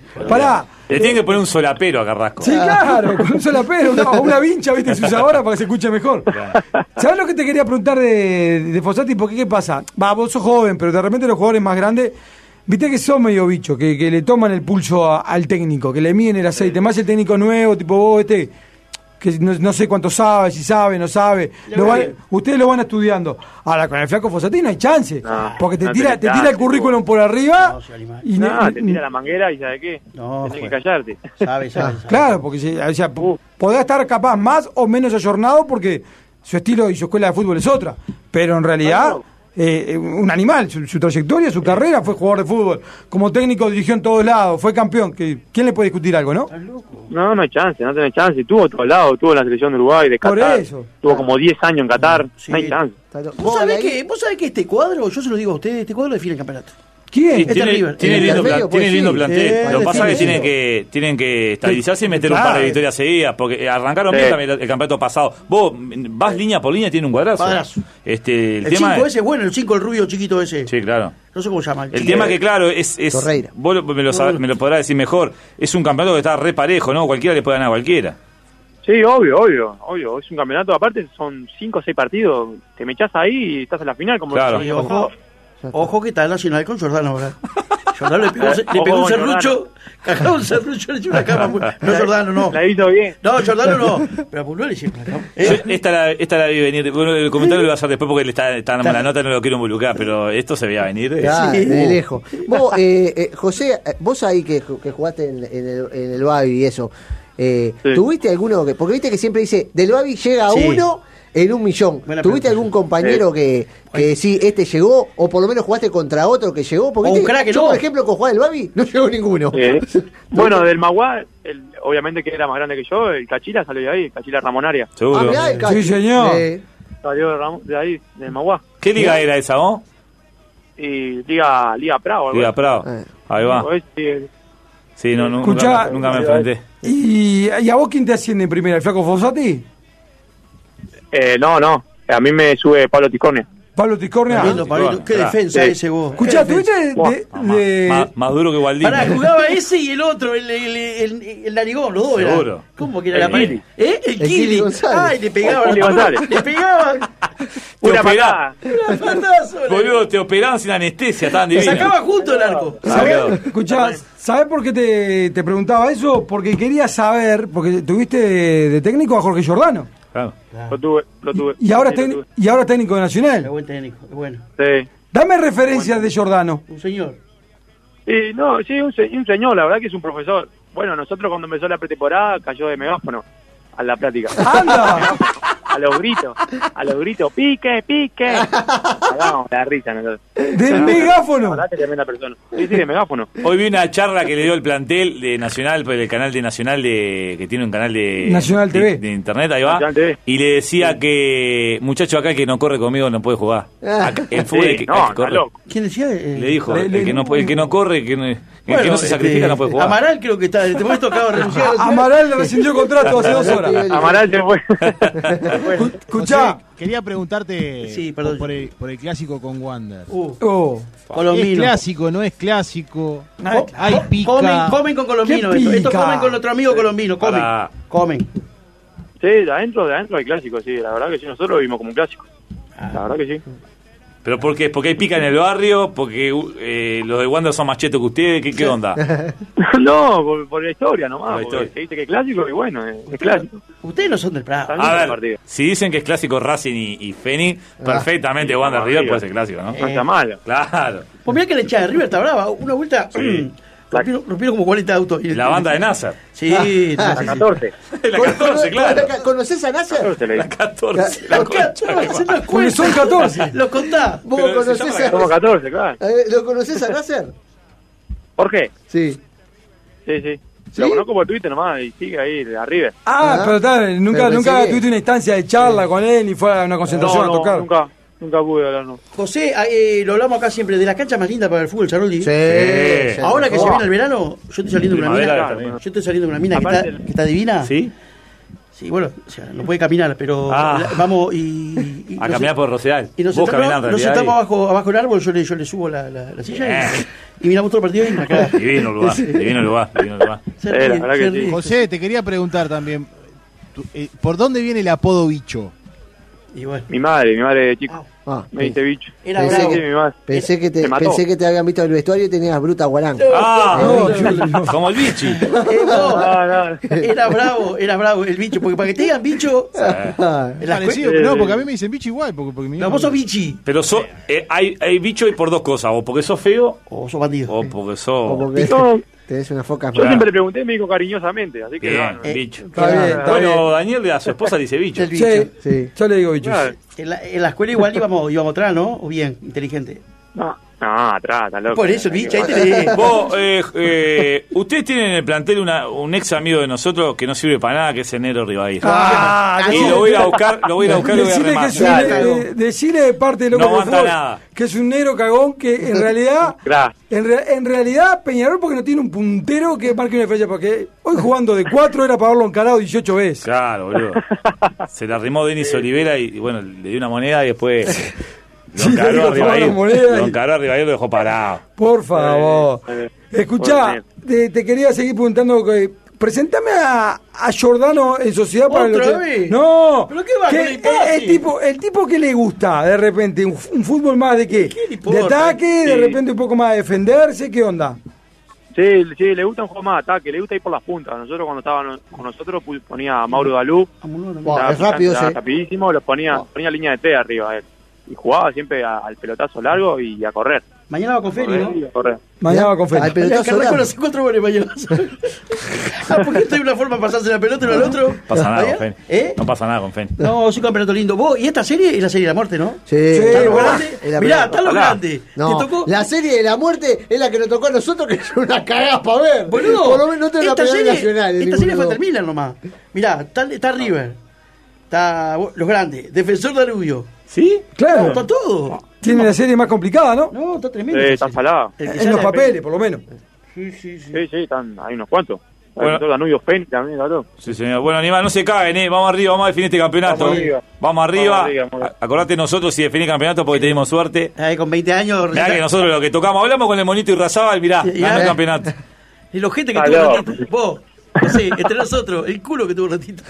[SPEAKER 8] Pará.
[SPEAKER 3] Le tienen que poner un solapero a Carrasco.
[SPEAKER 8] Sí, claro, con un solapero, una, una vincha, viste, se usa ahora para que se escuche mejor. ¿Sabes lo que te quería preguntar de, de Fossati? Porque qué pasa, va, vos sos joven, pero de repente los jugadores más grandes, viste que son medio bichos, que, que le toman el pulso a, al técnico, que le miden el aceite, más el técnico nuevo, tipo vos, este, que no, no sé cuánto sabe, si sabe, no sabe, lo van, ustedes lo van estudiando. Ahora, con el flaco Fossati no hay chance,
[SPEAKER 7] No,
[SPEAKER 8] porque te
[SPEAKER 7] no
[SPEAKER 8] tira,
[SPEAKER 7] tenés
[SPEAKER 8] te tira
[SPEAKER 7] chance,
[SPEAKER 8] el currículum por arriba
[SPEAKER 5] No, se anima.
[SPEAKER 8] y
[SPEAKER 7] No,
[SPEAKER 8] ne-
[SPEAKER 7] te tira la manguera y ¿sabe qué?
[SPEAKER 5] No,
[SPEAKER 7] Tenés que
[SPEAKER 5] juez.
[SPEAKER 7] callarte.
[SPEAKER 5] Sabe, sabe, sabe.
[SPEAKER 8] Claro, porque si- o sea,
[SPEAKER 7] Uh.
[SPEAKER 8] podrá estar capaz más o menos ayornado porque su estilo y su escuela de fútbol es otra. Pero en realidad, eh, un animal, su, su trayectoria, su carrera, fue jugador de fútbol. Como técnico dirigió en todos lados, fue campeón. Que, ¿quién le puede discutir algo, no?
[SPEAKER 7] No, no hay chance, no tenés chance. Tuvo a todos lados, tuvo la selección de Uruguay, de
[SPEAKER 8] Por
[SPEAKER 7] Qatar.
[SPEAKER 8] eso.
[SPEAKER 7] Tuvo como diez años en Qatar.
[SPEAKER 5] Sí.
[SPEAKER 7] No hay chance.
[SPEAKER 5] ¿Vos sabés, que, ¿Vos sabés que este cuadro, yo se lo digo a ustedes, este cuadro define el campeonato?
[SPEAKER 8] ¿Quién?
[SPEAKER 3] Sí,
[SPEAKER 5] Este
[SPEAKER 3] tiene,
[SPEAKER 5] River.
[SPEAKER 3] tiene
[SPEAKER 6] El
[SPEAKER 3] lindo,
[SPEAKER 6] intermedio,
[SPEAKER 3] plan- tiene
[SPEAKER 6] pues,
[SPEAKER 3] lindo
[SPEAKER 6] sí.
[SPEAKER 3] plantel.
[SPEAKER 5] Sí,
[SPEAKER 3] Lo que pasa es que
[SPEAKER 5] definido.
[SPEAKER 3] tienen que tienen que estabilizarse y meter un
[SPEAKER 8] Claro.
[SPEAKER 3] par de victorias seguidas, porque arrancaron
[SPEAKER 7] Sí.
[SPEAKER 3] bien también el, el campeonato pasado. Vos vas línea por línea, tiene un cuadrazo.
[SPEAKER 5] Cuadrazo.
[SPEAKER 3] Este, el,
[SPEAKER 5] El
[SPEAKER 3] tema
[SPEAKER 5] cinco
[SPEAKER 3] es,
[SPEAKER 5] ese es bueno, el cinco el rubio chiquito ese.
[SPEAKER 3] sí, claro.
[SPEAKER 5] No sé cómo se llama.
[SPEAKER 3] El tema que, claro, es. es
[SPEAKER 6] Torreira.
[SPEAKER 3] vos lo- me, lo, sab- me lo podrás decir mejor. Es un campeonato que está re parejo, ¿no? Cualquiera le puede ganar a cualquiera.
[SPEAKER 7] Sí, obvio, obvio, obvio. Es un campeonato, aparte son cinco o seis partidos. Te me echás ahí y estás en la final como
[SPEAKER 3] Claro.
[SPEAKER 7] el
[SPEAKER 5] Y
[SPEAKER 7] año
[SPEAKER 5] ojo,
[SPEAKER 7] pasado.
[SPEAKER 5] ojo que está el Nacional con Jordano ahora. Jordano le pegó,
[SPEAKER 7] Eh,
[SPEAKER 5] le
[SPEAKER 7] ojo
[SPEAKER 5] pegó un
[SPEAKER 7] con
[SPEAKER 5] serrucho, cagaba un serrucho, le hizo una cama. No, Jordano no.
[SPEAKER 7] La hizo bien.
[SPEAKER 5] No, Jordano no. Pero a Pulgar le hicieron una cama.
[SPEAKER 3] Yo
[SPEAKER 5] Eh,
[SPEAKER 3] esta, la, esta la vi venir. Bueno, el comentario lo voy a hacer después porque le está, está dando la nota, no lo quiero involucrar, pero esto se veía venir. eh.
[SPEAKER 6] Claro,
[SPEAKER 5] Sí.
[SPEAKER 6] de lejos. Vos, eh, eh, José, eh, vos ahí que, que jugaste en, en el, en el Babi y eso, eh,
[SPEAKER 7] Sí.
[SPEAKER 6] ¿tuviste alguno que, porque viste que siempre dice, del Babi llega
[SPEAKER 5] Sí.
[SPEAKER 6] uno en un millón?
[SPEAKER 5] Buena
[SPEAKER 6] ¿Tuviste
[SPEAKER 5] pregunta.
[SPEAKER 6] algún compañero que, que sí, este llegó, o por lo menos jugaste contra otro que llegó? Porque
[SPEAKER 5] O un
[SPEAKER 6] viste,
[SPEAKER 5] crack que
[SPEAKER 6] yo,
[SPEAKER 5] no.
[SPEAKER 6] por ejemplo, con jugar el Babi, no llegó ninguno.
[SPEAKER 7] Sí. Bueno, del Maguá, el- obviamente que era más grande que yo, el Cachila salió de ahí, el Cachila Ramonaria.
[SPEAKER 6] Ah,
[SPEAKER 3] Seguro.
[SPEAKER 6] mirá, el Cachi.
[SPEAKER 8] Sí, señor.
[SPEAKER 6] Eh,
[SPEAKER 7] Salió de, Ram- de ahí, del Maguá.
[SPEAKER 3] ¿Qué liga era esa, vos?
[SPEAKER 7] Y Liga, Liga Prado. algo
[SPEAKER 3] Liga
[SPEAKER 7] así.
[SPEAKER 3] Prado.
[SPEAKER 6] Eh.
[SPEAKER 3] Ahí va.
[SPEAKER 7] Pues, sí,
[SPEAKER 3] Sí, no, no,
[SPEAKER 8] Escuchá.
[SPEAKER 3] nunca, nunca me enfrenté.
[SPEAKER 8] ¿Y, ¿Y a vos quién te asciende en primera? ¿El flaco Fossati?
[SPEAKER 7] Eh, no, no. A mí me sube Pablo Tiscornia.
[SPEAKER 8] ¿Pablo Tiscornia?
[SPEAKER 5] Pablito, Pablito, qué
[SPEAKER 3] Claro.
[SPEAKER 5] defensa
[SPEAKER 7] Sí.
[SPEAKER 5] ese vos.
[SPEAKER 8] Escuchá,
[SPEAKER 5] Qué defensa.
[SPEAKER 8] ¿tuviste de,
[SPEAKER 3] Más,
[SPEAKER 8] de-
[SPEAKER 3] más- más duro que Gualdín.
[SPEAKER 5] Pará, jugaba ese y el otro, el, el, el, el narigón, los dos. era.
[SPEAKER 3] Seguro.
[SPEAKER 5] ¿Cómo que era
[SPEAKER 7] El
[SPEAKER 5] la pared?
[SPEAKER 7] Kili.
[SPEAKER 5] ¿Eh? El
[SPEAKER 6] El Kili
[SPEAKER 5] Kili.
[SPEAKER 6] González.
[SPEAKER 5] Ay, le pegaban.
[SPEAKER 7] El Kili González.
[SPEAKER 5] Le pegaban.
[SPEAKER 3] Te
[SPEAKER 7] Una
[SPEAKER 3] operá.
[SPEAKER 7] patada.
[SPEAKER 5] Una patazo.
[SPEAKER 3] Boludo, te operaban sin anestesia, estaban divinos.
[SPEAKER 5] Sacaba junto el arco.
[SPEAKER 3] Ah, quedó.
[SPEAKER 8] Escuchá, ¿sabés por qué te, te preguntaba eso? Porque quería saber, porque tuviste de, de técnico a Jorge Giordano.
[SPEAKER 3] Claro.
[SPEAKER 7] Lo tuve, lo tuve.
[SPEAKER 8] Y ahora, es
[SPEAKER 7] Sí, lo
[SPEAKER 8] técnico- y ahora es técnico de
[SPEAKER 5] Es
[SPEAKER 8] Nacional.
[SPEAKER 5] buen técnico, es bueno.
[SPEAKER 7] tuve. Sí.
[SPEAKER 8] Dame referencias de Giordano.
[SPEAKER 5] Un señor.
[SPEAKER 7] Sí, no, sí, un, se- un señor, la verdad que es un profesor. Bueno, nosotros cuando empezó la pretemporada cayó de megáfono a la práctica.
[SPEAKER 8] ¡Anda!
[SPEAKER 7] A los gritos, a los gritos, pique, pique. Hagamos la risa nosotros.
[SPEAKER 8] ¡Del
[SPEAKER 7] La
[SPEAKER 8] megáfono!
[SPEAKER 7] verdad que tremenda persona. Sí, sí, de megáfono.
[SPEAKER 3] Hoy vi una charla que le dio el plantel de Nacional, por el canal de Nacional, de que tiene un canal de
[SPEAKER 8] Nacional T V.
[SPEAKER 3] de, de internet, ahí va.
[SPEAKER 7] Nacional T V.
[SPEAKER 3] Y le decía que, muchacho, acá el que no corre conmigo no puede jugar. Acá, el fútbol
[SPEAKER 7] Sí,
[SPEAKER 3] el que,
[SPEAKER 7] no,
[SPEAKER 3] el que
[SPEAKER 7] está
[SPEAKER 3] corre.
[SPEAKER 7] loco.
[SPEAKER 5] ¿Quién decía? Eh,
[SPEAKER 3] Le dijo,
[SPEAKER 8] Le-
[SPEAKER 3] el,
[SPEAKER 8] le-
[SPEAKER 3] que no puede, el que no corre, el que no, el que
[SPEAKER 5] bueno,
[SPEAKER 3] no se
[SPEAKER 5] este,
[SPEAKER 3] sacrifica no puede jugar.
[SPEAKER 5] Amaral creo que está. En este momento acaba de renunciar.
[SPEAKER 8] Amaral le rescindió contrato hace dos horas.
[SPEAKER 7] Amaral se fue.
[SPEAKER 8] Escu- Escuchá.
[SPEAKER 9] José, quería preguntarte
[SPEAKER 5] Sí, perdón.
[SPEAKER 9] por, el, por el clásico con Wander.
[SPEAKER 5] Uh,
[SPEAKER 8] Oh.
[SPEAKER 9] ¿Es
[SPEAKER 5] Colombino.
[SPEAKER 9] clásico, no es clásico?
[SPEAKER 5] Co-
[SPEAKER 9] Hay
[SPEAKER 5] co-
[SPEAKER 9] pica.
[SPEAKER 5] Comen, comen con Colombino.
[SPEAKER 8] ¿Qué
[SPEAKER 5] Esto, esto
[SPEAKER 8] pica?
[SPEAKER 5] comen con nuestro amigo Colombino. Comen.
[SPEAKER 3] Para-
[SPEAKER 5] Comen.
[SPEAKER 7] Sí, de adentro, de adentro hay clásicos, sí. La verdad que sí, nosotros lo vimos como un clásico. La verdad que sí.
[SPEAKER 3] ¿Pero por qué? ¿Porque hay pica en el barrio? ¿Porque eh, los de Wander son más chetos que ustedes? ¿Qué, qué onda?
[SPEAKER 7] No, por, por la historia nomás.
[SPEAKER 3] Por la
[SPEAKER 7] porque
[SPEAKER 3] historia.
[SPEAKER 7] se dice que es clásico y bueno, es, es clásico.
[SPEAKER 5] Ustedes no son del Prado.
[SPEAKER 7] También
[SPEAKER 3] A
[SPEAKER 7] es
[SPEAKER 3] ver,
[SPEAKER 7] partido.
[SPEAKER 3] si dicen que es clásico Racing y, y Fénix, perfectamente Wander
[SPEAKER 7] no,
[SPEAKER 3] River
[SPEAKER 7] diga.
[SPEAKER 3] puede ser clásico, ¿no?
[SPEAKER 7] No está malo.
[SPEAKER 3] Claro.
[SPEAKER 5] Pues mirá que la hinchada de River está brava. Una vuelta.
[SPEAKER 3] Sí.
[SPEAKER 5] rompieron, rompieron como cuarenta autos. Y-
[SPEAKER 3] La banda de Nasser.
[SPEAKER 5] Sí, sí,
[SPEAKER 7] La
[SPEAKER 5] sí, sí.
[SPEAKER 7] catorce.
[SPEAKER 3] La catorce, claro.
[SPEAKER 6] ¿Conocés a Nasser?
[SPEAKER 7] catorce le
[SPEAKER 3] La
[SPEAKER 7] digo.
[SPEAKER 3] catorce. La
[SPEAKER 5] Los
[SPEAKER 3] concha que
[SPEAKER 5] catorce,
[SPEAKER 3] va.
[SPEAKER 5] no
[SPEAKER 8] Porque son catorce.
[SPEAKER 5] Los contá.
[SPEAKER 6] ¿Vos
[SPEAKER 3] Pero se
[SPEAKER 6] conocés
[SPEAKER 3] llama
[SPEAKER 6] a,
[SPEAKER 7] Somos catorce, claro.
[SPEAKER 6] eh, ¿Lo conocés a Nasser?
[SPEAKER 7] ¿Por qué?
[SPEAKER 6] Sí.
[SPEAKER 7] Sí, sí.
[SPEAKER 6] ¿Sí?
[SPEAKER 7] Lo conozco por Twitter nomás y sigue ahí arriba.
[SPEAKER 8] Ah,
[SPEAKER 6] Ah.
[SPEAKER 8] pero está, nunca,
[SPEAKER 6] Pero
[SPEAKER 8] nunca
[SPEAKER 6] pensé que-
[SPEAKER 8] tuviste una instancia de charla con él ni fue a una concentración
[SPEAKER 7] No,
[SPEAKER 8] a
[SPEAKER 7] no,
[SPEAKER 8] tocar.
[SPEAKER 7] nunca, nunca pude hablar, no.
[SPEAKER 5] José, eh, lo hablamos acá siempre de la cancha más linda para el fútbol, Charoldi.
[SPEAKER 6] Sí.
[SPEAKER 3] Sí.
[SPEAKER 5] Ahora que se
[SPEAKER 6] Oh.
[SPEAKER 5] viene el verano, yo estoy saliendo con una
[SPEAKER 3] Primavera
[SPEAKER 5] mina.
[SPEAKER 3] también.
[SPEAKER 5] Yo estoy saliendo con una mina que
[SPEAKER 7] Aparte-
[SPEAKER 5] está, que está divina.
[SPEAKER 3] ¿Sí?
[SPEAKER 5] Sí, bueno, o sea, no puede caminar, pero
[SPEAKER 3] Ah.
[SPEAKER 5] la- vamos y... y
[SPEAKER 3] A
[SPEAKER 5] nos-
[SPEAKER 3] caminar por Rosedal.
[SPEAKER 5] Y nos
[SPEAKER 3] Vos
[SPEAKER 5] sentamos,
[SPEAKER 3] caminando, en
[SPEAKER 5] nos
[SPEAKER 3] realidad,
[SPEAKER 5] sentamos
[SPEAKER 3] ahí.
[SPEAKER 5] abajo, abajo del árbol, yo le, yo le subo la, la, la silla
[SPEAKER 3] Eh.
[SPEAKER 5] y, y miramos todo el partido y acá.
[SPEAKER 3] Divino lugar, divino lugar, divino lugar.
[SPEAKER 5] Se
[SPEAKER 7] Eh, la
[SPEAKER 5] ríe,
[SPEAKER 7] verdad
[SPEAKER 5] se
[SPEAKER 7] que
[SPEAKER 5] ríe.
[SPEAKER 7] sí.
[SPEAKER 9] José, te quería preguntar también, tú, eh, ¿por dónde viene el apodo bicho?
[SPEAKER 5] Y bueno,
[SPEAKER 7] Mi madre, mi madre de chico.
[SPEAKER 6] Ah,
[SPEAKER 7] Me dice bicho.
[SPEAKER 5] era
[SPEAKER 6] Pensé
[SPEAKER 5] bravo.
[SPEAKER 7] Sí, mi madre.
[SPEAKER 6] Pensé que, te,
[SPEAKER 7] Me mató.
[SPEAKER 6] pensé que te habían visto en el vestuario y tenías bruta guarán.
[SPEAKER 3] Ah,
[SPEAKER 8] No, yo- no.
[SPEAKER 3] como el bichi.
[SPEAKER 5] Eh, no,
[SPEAKER 7] No, no.
[SPEAKER 5] era bravo, era bravo el bicho, porque para que te digan bicho,
[SPEAKER 6] Ah,
[SPEAKER 5] en la
[SPEAKER 9] Parecido,
[SPEAKER 5] escuela-
[SPEAKER 9] no, porque a mí me dicen bicho igual. Porque, porque mi
[SPEAKER 5] no,
[SPEAKER 9] hijo-
[SPEAKER 5] vos sos bichi,
[SPEAKER 3] Pero so, eh, hay, hay bicho y por dos cosas, o porque sos feo,
[SPEAKER 5] o sos bandido.
[SPEAKER 3] o porque
[SPEAKER 6] o
[SPEAKER 3] sos...
[SPEAKER 6] porque
[SPEAKER 7] No,
[SPEAKER 6] tenés una foca
[SPEAKER 7] yo
[SPEAKER 6] más.
[SPEAKER 7] siempre le pregunté y me dijo cariñosamente, así que
[SPEAKER 3] Bien,
[SPEAKER 7] bueno.
[SPEAKER 5] Eh,
[SPEAKER 3] bicho.
[SPEAKER 8] Está bien, está
[SPEAKER 3] Bueno,
[SPEAKER 8] bien.
[SPEAKER 3] Daniel a su esposa le dice bicho.
[SPEAKER 5] El bicho.
[SPEAKER 8] Sí,
[SPEAKER 6] Sí.
[SPEAKER 8] yo le digo bichos.
[SPEAKER 7] Claro.
[SPEAKER 5] En la, en la escuela igual íbamos, íbamos atrás, ¿no? O bien, inteligente.
[SPEAKER 7] No, no, atrás, está loco.
[SPEAKER 5] Por eso el bicho, ahí tenés.
[SPEAKER 3] Vos, eh, eh, ustedes tienen en el plantel una, un ex amigo de nosotros que no sirve para nada, que es Enero Rivadejo.
[SPEAKER 8] Ah,
[SPEAKER 3] y lo voy a ir a buscar, lo voy a ir a buscar y lo voy a
[SPEAKER 8] Decirle que
[SPEAKER 3] remar.
[SPEAKER 8] es un
[SPEAKER 5] Claro.
[SPEAKER 8] ne- de- decirle de parte de Loco
[SPEAKER 3] No
[SPEAKER 8] por
[SPEAKER 3] aguanta
[SPEAKER 8] Fútbol,
[SPEAKER 3] nada.
[SPEAKER 8] que es un negro cagón que en realidad
[SPEAKER 7] Gracias.
[SPEAKER 8] en, re- en realidad Peñarol porque no tiene un puntero que marque una diferencia, porque hoy jugando de cuatro era para haberlo encarado dieciocho veces.
[SPEAKER 3] Claro, boludo. Se la arrimó Denis Olivera y, y bueno, le dio una moneda y después lo
[SPEAKER 8] Sí, le
[SPEAKER 3] encaró
[SPEAKER 8] dio
[SPEAKER 3] arriba
[SPEAKER 8] toda
[SPEAKER 3] ahí.
[SPEAKER 8] la moneda
[SPEAKER 3] Lo
[SPEAKER 8] y-
[SPEAKER 3] encaró arriba y lo dejó parado.
[SPEAKER 8] Por favor.
[SPEAKER 7] Eh, eh,
[SPEAKER 8] Escuchá,
[SPEAKER 7] por
[SPEAKER 8] te, te quería seguir preguntando que presentame a, a Giordano en Sociedad para
[SPEAKER 5] ¿Otra
[SPEAKER 8] lo que-
[SPEAKER 5] vez?
[SPEAKER 8] No,
[SPEAKER 5] ¿Pero qué va
[SPEAKER 8] que
[SPEAKER 5] con el pase?
[SPEAKER 8] el tipo, el tipo que le gusta de repente un, un fútbol más de qué,
[SPEAKER 5] ¿Qué le
[SPEAKER 8] de
[SPEAKER 5] importa?
[SPEAKER 8] ataque, de
[SPEAKER 7] Sí.
[SPEAKER 8] repente un poco más de defenderse, ¿qué onda?
[SPEAKER 7] Sí, sí, le gusta un juego más de ataque, le gusta ir por las puntas. Nosotros cuando estábamos con nosotros pu- ponía a Mauro Dalú,
[SPEAKER 6] Buah,
[SPEAKER 7] estaba
[SPEAKER 6] es rápido,
[SPEAKER 7] estaba
[SPEAKER 6] sí.
[SPEAKER 7] rapidísimo, los ponía, ponía línea de T arriba él. Y jugaba siempre a- al pelotazo largo y a correr.
[SPEAKER 5] Mañana va con Feri,
[SPEAKER 7] Correr
[SPEAKER 5] ¿no?
[SPEAKER 7] y a correr.
[SPEAKER 8] Mañana va con Feli.
[SPEAKER 6] Al pelotazo
[SPEAKER 5] Mañana
[SPEAKER 6] largo.
[SPEAKER 5] con los cuatro goles mañana. Ah, porque estoy una forma de pasarse la pelota uno al otro.
[SPEAKER 3] No pasa nada
[SPEAKER 5] ¿Mañana?
[SPEAKER 3] con Fen.
[SPEAKER 5] ¿Eh?
[SPEAKER 3] No pasa nada con Fen.
[SPEAKER 5] No, es un campeonato lindo. Vos, y esta serie es la serie de la muerte, ¿no?
[SPEAKER 6] Sí,
[SPEAKER 5] Está lo
[SPEAKER 8] bueno.
[SPEAKER 5] grande.
[SPEAKER 6] Es la
[SPEAKER 5] Mirá,
[SPEAKER 6] primera.
[SPEAKER 5] está lo
[SPEAKER 3] Ojalá.
[SPEAKER 5] grande.
[SPEAKER 6] No,
[SPEAKER 5] Te tocó.
[SPEAKER 6] la serie de la muerte es la que nos tocó a nosotros, que es una cagada para ver.
[SPEAKER 5] Boludo,
[SPEAKER 6] Por lo menos no tengo la
[SPEAKER 5] esta
[SPEAKER 6] primera
[SPEAKER 5] serie,
[SPEAKER 6] nacional. en
[SPEAKER 5] esta serie fue
[SPEAKER 6] ninguno.
[SPEAKER 5] termina nomás. Mirá, está, está River. Está los grandes. Defensor Danubio.
[SPEAKER 3] ¿Sí?
[SPEAKER 8] Claro,
[SPEAKER 5] Está todo.
[SPEAKER 8] tiene la serie más complicada, ¿no?
[SPEAKER 5] No, está tremendo.
[SPEAKER 7] Sí,
[SPEAKER 5] esa
[SPEAKER 7] está
[SPEAKER 5] serie.
[SPEAKER 7] salado.
[SPEAKER 5] El que
[SPEAKER 8] En
[SPEAKER 5] sale
[SPEAKER 8] los
[SPEAKER 5] de
[SPEAKER 8] papeles,
[SPEAKER 5] Pen-
[SPEAKER 8] por lo menos.
[SPEAKER 5] Sí, sí, sí.
[SPEAKER 7] Sí, sí, están, hay unos cuantos.
[SPEAKER 3] Bueno.
[SPEAKER 7] Bueno. Danubio Pen también, claro.
[SPEAKER 3] Sí, señor. Bueno, Aníbal, no se caguen, ¿eh? Vamos arriba, vamos a definir este campeonato.
[SPEAKER 7] Vamos arriba.
[SPEAKER 3] Vamos arriba.
[SPEAKER 7] Vamos arriba, vamos arriba.
[SPEAKER 3] A- Acordate nosotros si definir campeonato porque tenemos suerte.
[SPEAKER 5] Ahí con veinte años.
[SPEAKER 3] Mirá que nosotros lo que tocamos, hablamos con el monito y Razabal, mirá,
[SPEAKER 5] Sí,
[SPEAKER 3] ganó
[SPEAKER 5] ya.
[SPEAKER 3] el campeonato.
[SPEAKER 5] Y los gente que
[SPEAKER 7] Aló.
[SPEAKER 5] tuvo ratito. Vos, no sé, entre nosotros, el culo que tuvo ratito.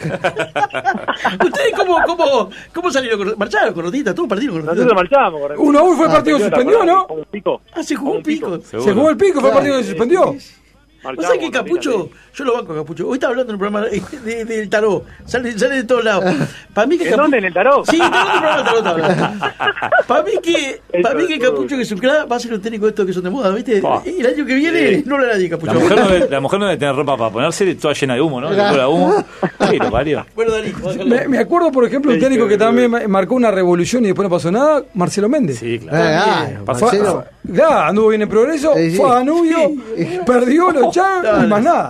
[SPEAKER 5] ¿Ustedes cómo, cómo, cómo salieron con marcharon con ratita? ¿Todos partieron con
[SPEAKER 7] Nosotros
[SPEAKER 5] ratita?
[SPEAKER 7] marchamos. correcto.
[SPEAKER 8] Uno a uno fue el
[SPEAKER 6] Ah,
[SPEAKER 8] partido suspendió, ¿no?
[SPEAKER 7] Como un pico.
[SPEAKER 5] Ah, se jugó
[SPEAKER 7] Como
[SPEAKER 5] un pico.
[SPEAKER 3] Seguro.
[SPEAKER 8] Se jugó el pico, fue el partido que se suspendió.
[SPEAKER 5] ¿Vos sabés que Capucho? Yo lo banco a Capucho. Hoy estaba hablando en un programa de- de- del tarot. Sale, sale de todos lados. Para mí que
[SPEAKER 7] ¿En
[SPEAKER 5] Capu-
[SPEAKER 7] dónde? ¿En el tarot?
[SPEAKER 5] Sí, en otro programa del tarot estaba hablando. Para mí que, para mí que
[SPEAKER 7] Eso,
[SPEAKER 5] Capucho, que es un crack, va a ser un técnico de estos que son de moda, ¿viste?
[SPEAKER 3] Pa.
[SPEAKER 5] El año que viene no lo hará nadie, Capucho.
[SPEAKER 3] La mujer, no debe, la mujer no debe tener ropa para ponerse toda llena de humo, ¿no? Le huele a humo. Sí, lo parió.
[SPEAKER 5] Bueno, Dani, vamos a dejarlo.
[SPEAKER 8] Me, me acuerdo, por ejemplo, un técnico que también ma- marcó una revolución y después no pasó nada, Marcelo Méndez.
[SPEAKER 3] Sí, claro.
[SPEAKER 6] Ah, ah,
[SPEAKER 3] Pasó-
[SPEAKER 6] Marcelo.
[SPEAKER 8] Claro, anduvo bien en progreso,
[SPEAKER 6] Sí, sí.
[SPEAKER 8] fue a Danubio, perdió, lo echaron
[SPEAKER 5] Dale.
[SPEAKER 8] y más nada.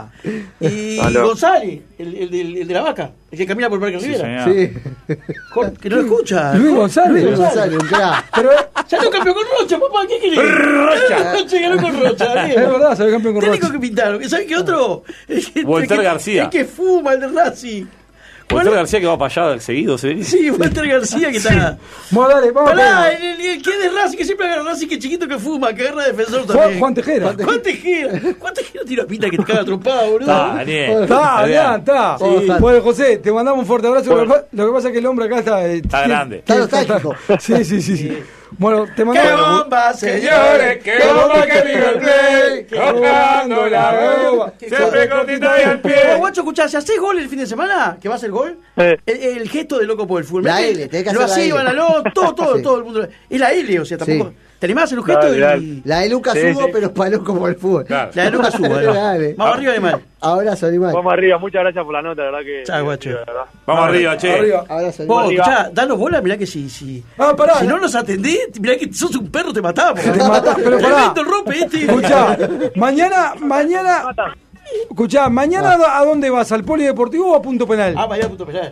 [SPEAKER 5] Y
[SPEAKER 7] Aló.
[SPEAKER 5] González, el, el, del- el de la vaca, el que camina por el Parque
[SPEAKER 3] Sí,
[SPEAKER 5] Rivera.
[SPEAKER 3] señor.
[SPEAKER 6] Sí.
[SPEAKER 5] Con- que no lo escucha.
[SPEAKER 8] Luis González.
[SPEAKER 6] Luis González, un crack.
[SPEAKER 8] Pero
[SPEAKER 5] Salió campeón con Rocha, papá, ¿qué querés? Rocha. Rocha ganó con Rocha.
[SPEAKER 8] es verdad, salió campeón con
[SPEAKER 5] Técnico
[SPEAKER 8] Rocha.
[SPEAKER 5] que pintaron. ¿Sabes qué otro? El que-
[SPEAKER 3] Walter
[SPEAKER 5] el que-
[SPEAKER 3] García.
[SPEAKER 5] El que fuma, el de Racing.
[SPEAKER 3] Walter
[SPEAKER 5] Bueno,
[SPEAKER 3] García que va para allá seguido, ¿sí?
[SPEAKER 5] sí, Walter García que está.
[SPEAKER 8] Bueno, dale, vamos.
[SPEAKER 5] Pará,
[SPEAKER 8] a
[SPEAKER 5] el, el- el que es de Racing, que siempre agarra Racing, que es chiquito que fuma, que agarra defensor
[SPEAKER 8] Juan,
[SPEAKER 5] también.
[SPEAKER 8] Juan Tejera.
[SPEAKER 5] Juan Tejera. Juan Tejera tira pinta que te caga trompada, boludo.
[SPEAKER 3] Está, Daniel.
[SPEAKER 8] Está, ya, está.
[SPEAKER 6] Sí.
[SPEAKER 8] Bueno, José, te mandamos un fuerte abrazo. Lo que pa- Lo que pasa es que el hombre acá está. eh,
[SPEAKER 3] Está grande.
[SPEAKER 6] Está nostálgico.
[SPEAKER 8] Sí, sí, sí, sí. Bueno, te
[SPEAKER 5] ¡Qué
[SPEAKER 8] mandamos.
[SPEAKER 5] bomba, señores!
[SPEAKER 8] ¡Qué bomba que River Plate! Jugando la bomba.
[SPEAKER 3] Siempre cortita y al
[SPEAKER 5] Pero,
[SPEAKER 3] pie.
[SPEAKER 5] guacho, escuchá, si haces gol el fin de semana, que va a ser gol,
[SPEAKER 7] Eh.
[SPEAKER 5] el, el gesto de loco por el fútbol.
[SPEAKER 6] La
[SPEAKER 5] Mirá
[SPEAKER 6] L, tenés que
[SPEAKER 5] lo
[SPEAKER 6] hacer la
[SPEAKER 5] así,
[SPEAKER 6] L.
[SPEAKER 5] van a lo, todo, todo,
[SPEAKER 6] Sí.
[SPEAKER 5] todo el mundo. Es la L, o sea, tampoco.
[SPEAKER 6] Sí.
[SPEAKER 5] ¿Te animás a hacer un gesto?
[SPEAKER 7] Dale,
[SPEAKER 5] y...
[SPEAKER 7] dale.
[SPEAKER 6] La de Lucas
[SPEAKER 7] Sí,
[SPEAKER 6] Hugo,
[SPEAKER 7] sí.
[SPEAKER 6] pero para como el fútbol.
[SPEAKER 3] Claro.
[SPEAKER 5] La de Lucas Hugo.
[SPEAKER 6] Dale.
[SPEAKER 5] Vamos arriba de mal.
[SPEAKER 6] Abrazo, animal.
[SPEAKER 7] Vamos arriba, muchas gracias por la nota, la verdad que.
[SPEAKER 5] Chao, guacho.
[SPEAKER 7] de verdad.
[SPEAKER 3] Vamos arriba, che.
[SPEAKER 8] Arriba.
[SPEAKER 6] Abrazo,
[SPEAKER 5] Vos,
[SPEAKER 6] animal.
[SPEAKER 5] escuchá, danos bola, mirá que si, si,
[SPEAKER 8] Ah, pará.
[SPEAKER 5] si no nos atendés, mirá que sos un perro, te matamos.
[SPEAKER 8] Te matás, pero pará.
[SPEAKER 5] Tremendo rompe este.
[SPEAKER 8] Escuchá, mañana, mañana. Escuchá, mañana ¿a dónde vas? ¿Al polideportivo o a punto penal?
[SPEAKER 5] Ah, mañana punto penal.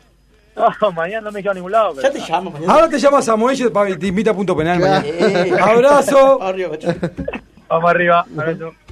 [SPEAKER 7] No, mañana no me quedo a ningún lado.
[SPEAKER 5] Ya
[SPEAKER 7] Pero...
[SPEAKER 5] te llamo mañana.
[SPEAKER 8] Ahora te llamas a Moelle y te invita a punto penal mañana.
[SPEAKER 5] Eh,
[SPEAKER 8] Abrazo.
[SPEAKER 5] Arriba, guacho.
[SPEAKER 7] Vamos arriba, abrazo.